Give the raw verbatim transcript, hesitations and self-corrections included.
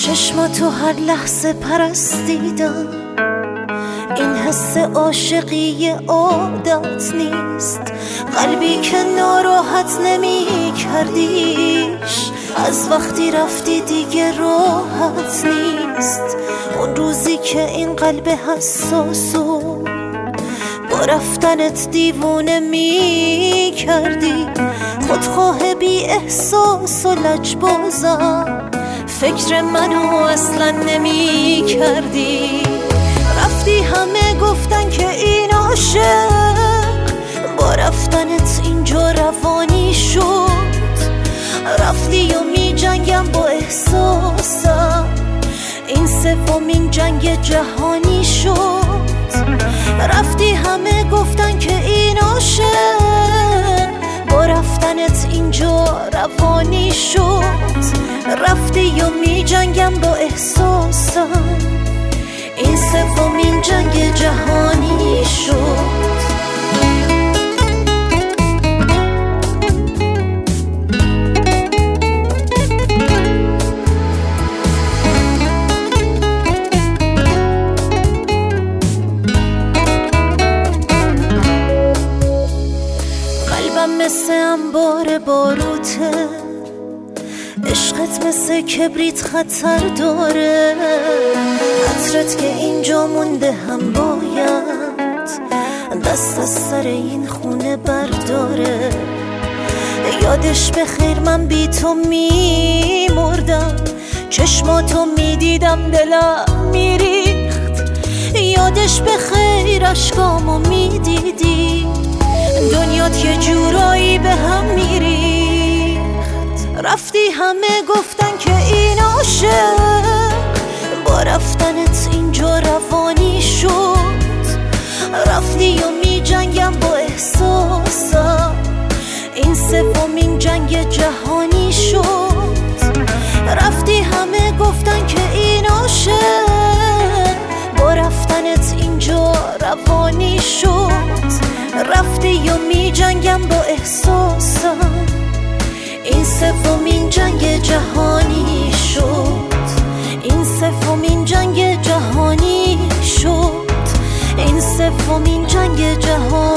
چشماتو هر لحظه پرستیدم، این حس عاشقی عادت نیست. قلبی که ناراحت نمی کردیش، از وقتی رفتی دیگه راحت نیست. اون روزی که این قلب حساسو با رفتنت دیوونه می کردی، خودخواه بی احساس و لجبازم، فکر منو اصلا نمی کردی. رفتی همه گفتن که این عاشق، با رفتنت اینجا روانی شد. رفتی و می جنگم با احساسم، این سومین جنگ جهانی شد. رفتی همه گفتن که این عاشق، با رفتنت اینجا روانی شد. رفتی و می جنگم با احساسم، این سومین جنگ جهانی شد. قلبم مثل انبار باروته، عشقت مثل کبریت خطر داره. عطرت که اینجا مونده هم باید دست از سر این خونه برداره. یادش بخیر من بی تو می مردم، چشماتو می دیدم دلم می ریخت. یادش بخیر اشکامو می دیدی، دنیات یه جورایی به هم می ریخت. رفتی همه گفتن که این عاشق، با رفتنت اینجا روانی شد. رفتی و می جنگم با احساسم، این سومین جنگ جهانی شد. رفتی همه گفتن که این عاشق، با رفتنت اینجا روانی شد. رفتی و می جنگم با احساسم، این سومین جنگ جهانی شد. این سومین جنگ جهانی شد. این سومین جنگ جهانی